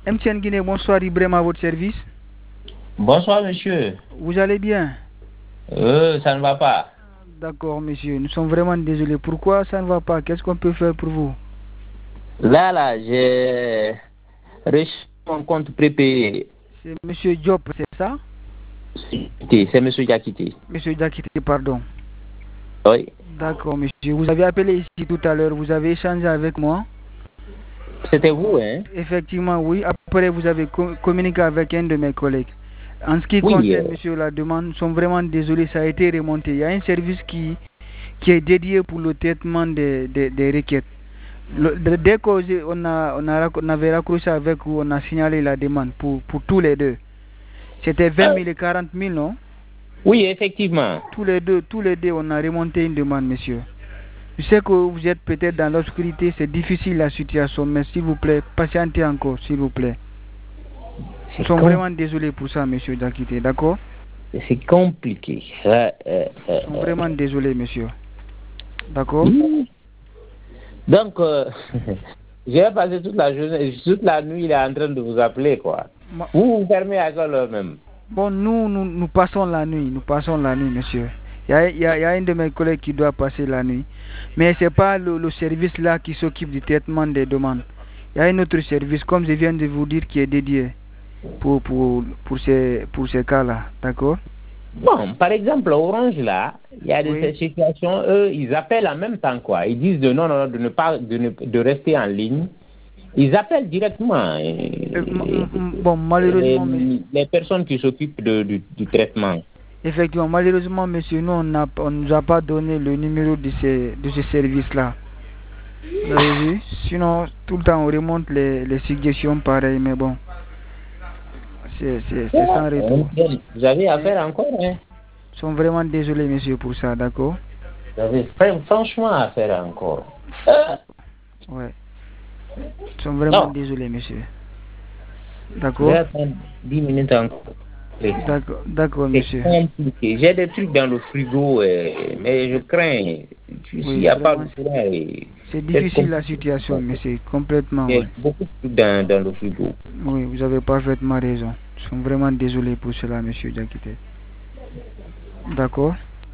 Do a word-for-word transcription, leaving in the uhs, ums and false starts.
M T N Guinée, bonsoir, Ibrahim à votre service. Bonsoir, monsieur. Vous allez bien? Euh, ça ne va pas. D'accord, monsieur. Nous sommes vraiment désolés. Pourquoi ça ne va pas? Qu'est-ce qu'on peut faire pour vous? Là, là, j'ai reçu mon compte prépayé. C'est monsieur Diop, c'est ça? C'est monsieur Diakité. Monsieur Diakité, pardon. Oui. D'accord, monsieur. Vous avez appelé ici tout à l'heure. Vous avez échangé avec moi? C'était vous, hein? Effectivement, oui. Après, vous avez co communiqué avec un de mes collègues. En ce qui oui, concerne, euh... monsieur, la demande, nous sommes vraiment désolés, ça a été remonté. Il y a un service qui, qui est dédié pour le traitement des, des, des requêtes. Le, dès qu'on a, on a, on avait raccroché avec vous, on a signalé la demande pour, pour tous les deux. C'était vingt mille et quarante mille, non? Oui, effectivement. Tous les deux, tous les deux, on a remonté une demande, monsieur. Je sais que vous êtes peut-être dans l'obscurité, c'est difficile la situation, mais s'il vous plaît, patientez encore, s'il vous plaît. Nous sommes vraiment désolés pour ça, monsieur Diakité, d'accord? C'est compliqué. Euh, euh, Nous sommes euh, vraiment désolés, monsieur. D'accord? Mmh. Donc, euh, je vais passer toute la journée, toute la nuit, il est en train de vous appeler, quoi. Ma... Vous vous fermez à quelle heure même? Bon, nous, nous, nous passons la nuit, nous passons la nuit, monsieur. Il y a, il y a, il y a un de mes collègues qui doit passer la nuit. Mais ce n'est pas le, le service là qui s'occupe du traitement des demandes. Il y a un autre service, comme je viens de vous dire, qui est dédié pour, pour, pour ces, pour ces cas-là. D'accord? Bon, par exemple, Orange, là, il y a de oui. ces situations, eux, ils appellent en même temps, quoi. Ils disent de non, non, de ne pas, de, ne, de rester en ligne. Ils appellent directement. Et, euh, bon, malheureusement... Les, mais... les personnes qui s'occupent du, du traitement. Effectivement, malheureusement, monsieur, nous, on ne nous a pas donné le numéro de ce, de ce service-là. Vous avez vu? Sinon, tout le temps, on remonte les, les suggestions pareilles, mais bon. C'est sans retour. Vous avez affaire encore, hein? Nous sommes vraiment désolés, monsieur, pour ça, d'accord? Vous avez franchement affaire encore. Ouais. Nous sommes vraiment non. désolés, monsieur. D'accord? dix minutes encore. D'accord, d'accord, monsieur. J'ai des trucs dans le frigo, euh, mais je crains. S'il n'y a pas de courant. C'est difficile la situation, monsieur, complètement. Il y a ouais. beaucoup de trucs dans, dans le frigo. Oui, vous avez parfaitement raison. Nous sommes vraiment désolés pour cela, monsieur Diakité. D'accord?